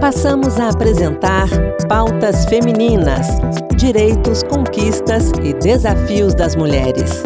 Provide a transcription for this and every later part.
Passamos a apresentar Pautas Femininas: direitos, conquistas e desafios das mulheres.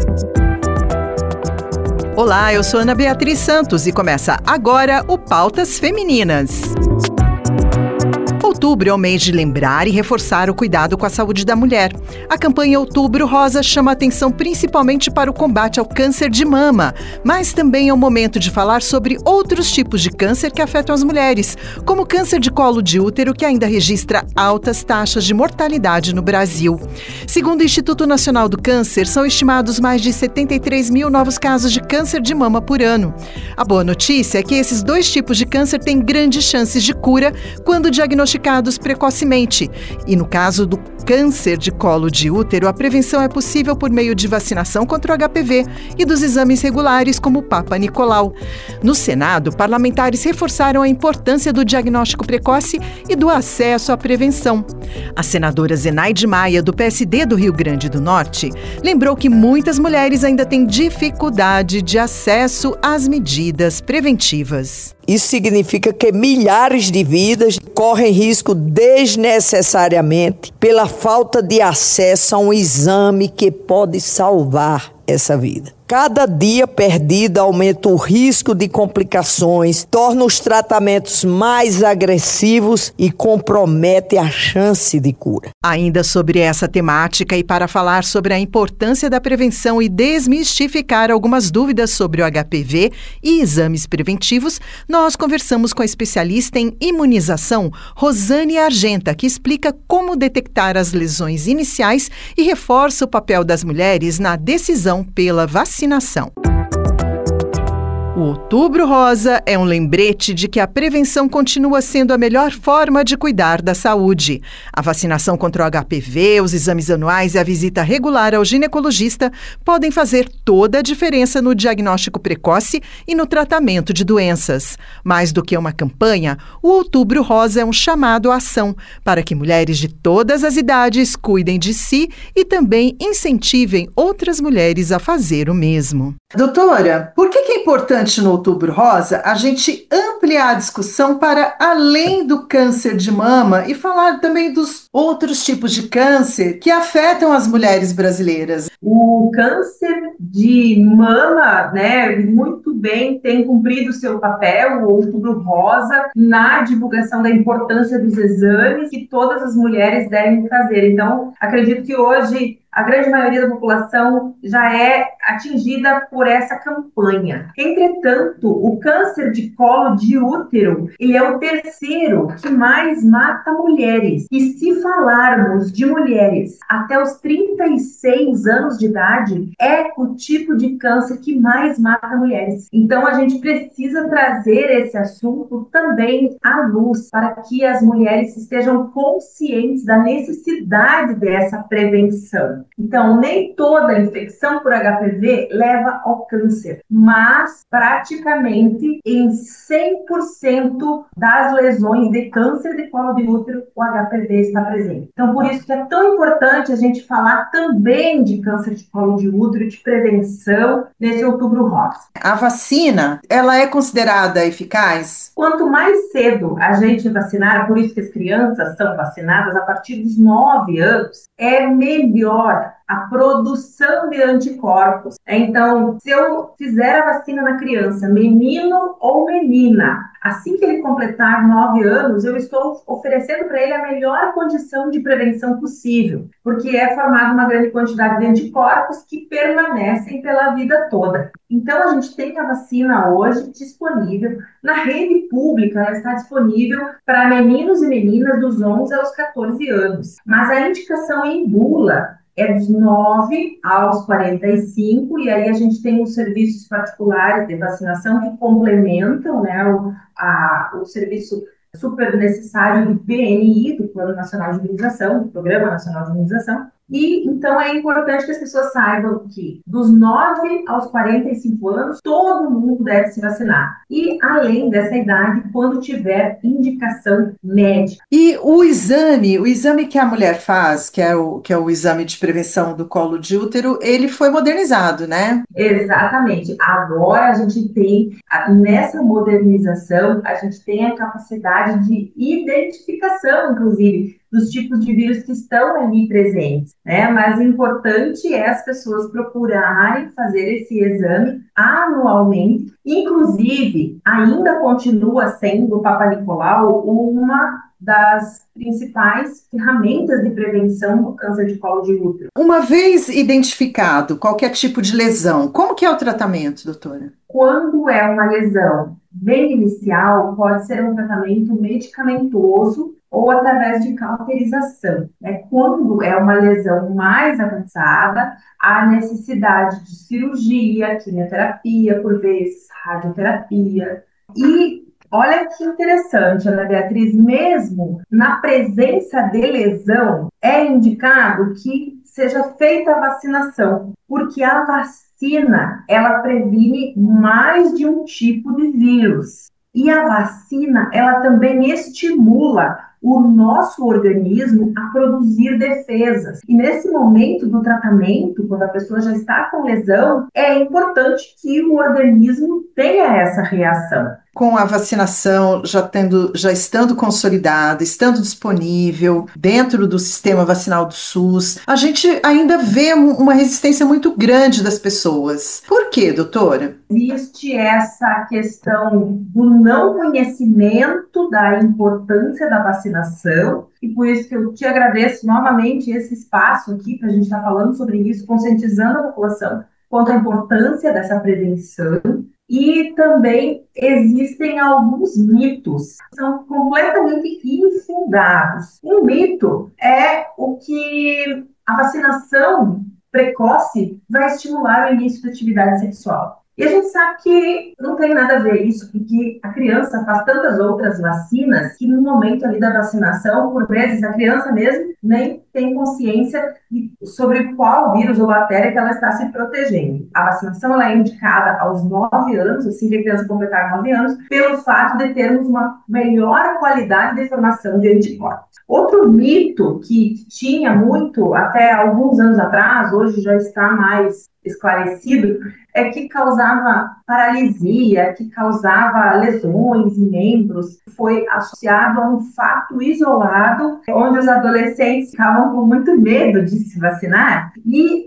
Olá, eu sou Ana Beatriz Santos e começa agora o Pautas Femininas. Outubro é o mês de lembrar e reforçar o cuidado com a saúde da mulher. A campanha Outubro Rosa chama atenção principalmente para o combate ao câncer de mama, mas também é o momento de falar sobre outros tipos de câncer que afetam as mulheres, como o câncer de colo de útero, que ainda registra altas taxas de mortalidade no Brasil. Segundo o Instituto Nacional do Câncer, são estimados mais de 73 mil novos casos de câncer de mama por ano. A boa notícia é que esses dois tipos de câncer têm grandes chances de cura quando diagnosticados precocemente. E no caso do câncer de colo de útero, a prevenção é possível por meio de vacinação contra o HPV e dos exames regulares como o Papa Nicolau. No Senado, parlamentares reforçaram a importância do diagnóstico precoce e do acesso à prevenção. A senadora Zenaide Maia, do PSD do Rio Grande do Norte, lembrou que muitas mulheres ainda têm dificuldade de acesso às medidas preventivas. Isso significa que milhares de vidas correm risco desnecessariamente pela falta de acesso a um exame que pode salvar essa vida. Cada dia perdido aumenta o risco de complicações, torna os tratamentos mais agressivos e compromete a chance de cura. Ainda sobre essa temática e para falar sobre a importância da prevenção e desmistificar algumas dúvidas sobre o HPV e exames preventivos, nós conversamos com a especialista em imunização, Rosane Argenta, que explica como detectar as lesões iniciais e reforça o papel das mulheres na decisão pela vacinação. O Outubro Rosa é um lembrete de que a prevenção continua sendo a melhor forma de cuidar da saúde. A vacinação contra o HPV, os exames anuais e a visita regular ao ginecologista podem fazer toda a diferença no diagnóstico precoce e no tratamento de doenças. Mais do que uma campanha, o Outubro Rosa é um chamado à ação para que mulheres de todas as idades cuidem de si e também incentivem outras mulheres a fazer o mesmo. Doutora, por que é importante no Outubro Rosa a gente ampliar a discussão para além do câncer de mama e falar também dos outros tipos de câncer que afetam as mulheres brasileiras? O câncer de mama, muito bem tem cumprido seu papel, o Outubro Rosa, na divulgação da importância dos exames que todas as mulheres devem fazer. Então, acredito que hoje a grande maioria da população já é atingida por essa campanha. Entretanto, o câncer de colo de útero, ele é o terceiro que mais mata mulheres. E se falarmos de mulheres até os 36 anos de idade, é o tipo de câncer que mais mata mulheres. Então, a gente precisa trazer esse assunto também à luz, para que as mulheres estejam conscientes da necessidade dessa prevenção. Então, nem toda infecção por HPV leva ao câncer, mas praticamente em 100% das lesões de câncer de colo de útero, o HPV está presente. Então, por isso que é tão importante a gente falar também de câncer de colo de útero, de prevenção, nesse Outubro Rosa. A vacina, ela é considerada eficaz? Quanto mais cedo a gente vacinar, por isso que as crianças são vacinadas a partir dos 9 anos, é melhor a produção de anticorpos. Então, se eu fizer a vacina na criança, menino ou menina, assim que ele completar 9 anos, eu estou oferecendo para ele a melhor condição de prevenção possível, porque é formada uma grande quantidade de anticorpos que permanecem pela vida toda. Então, a gente tem a vacina hoje disponível na rede pública, ela está disponível para meninos e meninas dos 11 aos 14 anos. Mas a indicação em bula é dos 9 aos 45, e aí a gente tem os serviços particulares de vacinação que complementam, o serviço super necessário do PNI, do Plano Nacional de Imunização, do Programa Nacional de Imunização, E então é importante que as pessoas saibam que dos 9 aos 45 anos, todo mundo deve se vacinar. E além dessa idade, quando tiver indicação médica. E o exame que a mulher faz, que é o exame de prevenção do colo de útero, ele foi modernizado, né? Exatamente. Agora a gente tem, nessa modernização, a gente tem a capacidade de identificação, inclusive, dos tipos de vírus que estão ali presentes, né? Mas o importante é as pessoas procurarem fazer esse exame anualmente. Inclusive, ainda continua sendo o Papa Nicolau uma das principais ferramentas de prevenção do câncer de colo de útero. Uma vez identificado qualquer tipo de lesão, como que é o tratamento, doutora? Quando é uma lesão bem inicial, pode ser um tratamento medicamentoso ou através de cauterização, né? Quando é uma lesão mais avançada, há necessidade de cirurgia, quimioterapia, por vezes radioterapia. E olha que interessante, Ana Beatriz, mesmo na presença de lesão, é indicado que seja feita a vacinação, porque a vacina, ela previne mais de um tipo de vírus. E a vacina, ela também estimula o nosso organismo a produzir defesas. E nesse momento do tratamento, quando a pessoa já está com lesão, é importante que o organismo tenha essa reação. Com a vacinação já estando consolidada, estando disponível dentro do sistema vacinal do SUS, a gente ainda vê uma resistência muito grande das pessoas. Por quê, doutora? Existe essa questão do não conhecimento da importância da vacinação, e por isso que eu te agradeço novamente esse espaço aqui para a gente estar falando sobre isso, conscientizando a população quanto à importância dessa prevenção. E também existem alguns mitos que são completamente infundados. Um mito é o que a vacinação precoce vai estimular o início da atividade sexual. E a gente sabe que não tem nada a ver isso, porque a criança faz tantas outras vacinas que no momento ali da vacinação, por vezes, a criança mesmo nem tem consciência sobre qual vírus ou bactéria que ela está se protegendo. A vacinação ela é indicada aos 9 anos, assim que a criança completar 9 anos, pelo fato de termos uma melhor qualidade de formação de anticorpos. Outro mito que tinha muito até alguns anos atrás, hoje já está mais esclarecido, é que causava paralisia, que causava lesões em membros. Foi associado a um fato isolado, onde os adolescentes ficavam com muito medo de se vacinar e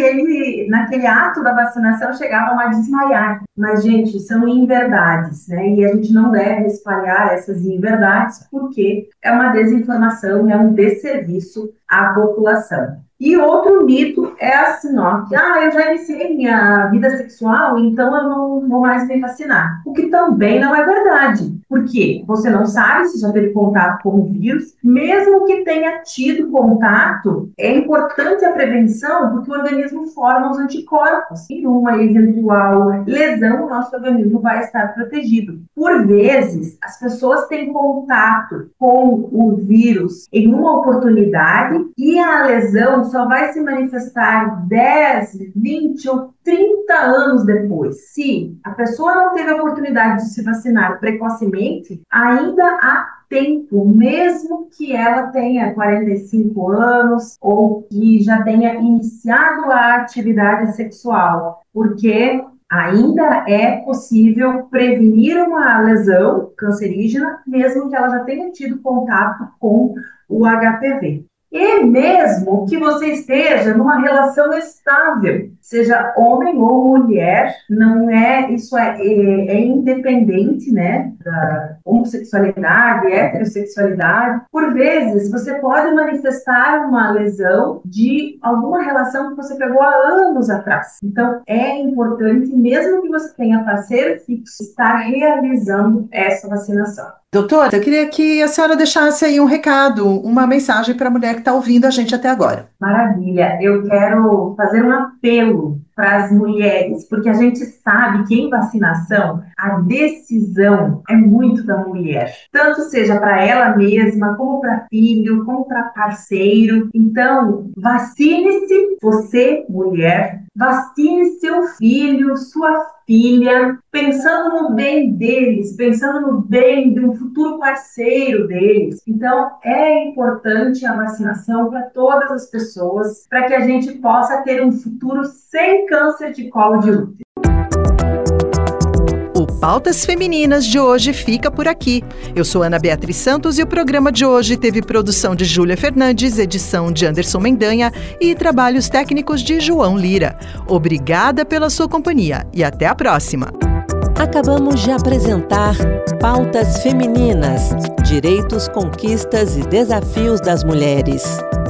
naquele ato da vacinação chegavam a desmaiar. Mas, gente, são inverdades, né? E a gente não deve espalhar essas inverdades porque é uma desinformação, é um desserviço à população. E outro mito é assim, ó, que eu já iniciei minha vida sexual, então eu não vou mais me vacinar. O que também não é verdade, porque você não sabe se já teve contato com o vírus, mesmo que tenha tido contato, é importante a prevenção, porque o organismo forma os anticorpos. Em uma eventual lesão, o nosso organismo vai estar protegido. Por vezes, as pessoas têm contato com o vírus em uma oportunidade e a lesão só vai se manifestar 10, 20 ou 30 anos depois. Se a pessoa não teve a oportunidade de se vacinar precocemente, ainda há tempo, mesmo que ela tenha 45 anos ou que já tenha iniciado a atividade sexual, porque ainda é possível prevenir uma lesão cancerígena, mesmo que ela já tenha tido contato com o HPV. E mesmo que você esteja numa relação estável, seja homem ou mulher, isso é independente, né, da homossexualidade, heterossexualidade. Por vezes, você pode manifestar uma lesão de alguma relação que você pegou há anos atrás. Então, é importante, mesmo que você tenha parceiro fixo, estar realizando essa vacinação. Doutora, eu queria que a senhora deixasse aí um recado, uma mensagem para a mulher que está ouvindo a gente até agora. Maravilha, eu quero fazer um apelo para as mulheres, porque a gente sabe que em vacinação a decisão é muito da mulher, tanto seja para ela mesma, como para filho, como para parceiro. Então, vacine-se, você, mulher, vacine seu filho, sua filha, pensando no bem deles, pensando no bem de um futuro parceiro deles. Então, é importante a vacinação para todas as pessoas, para que a gente possa ter um futuro sem câncer de colo de útero. O Pautas Femininas de hoje fica por aqui. Eu sou Ana Beatriz Santos e o programa de hoje teve produção de Júlia Fernandes, edição de Anderson Mendanha e trabalhos técnicos de João Lira. Obrigada pela sua companhia e até a próxima. Acabamos de apresentar Pautas Femininas, direitos, conquistas e desafios das mulheres.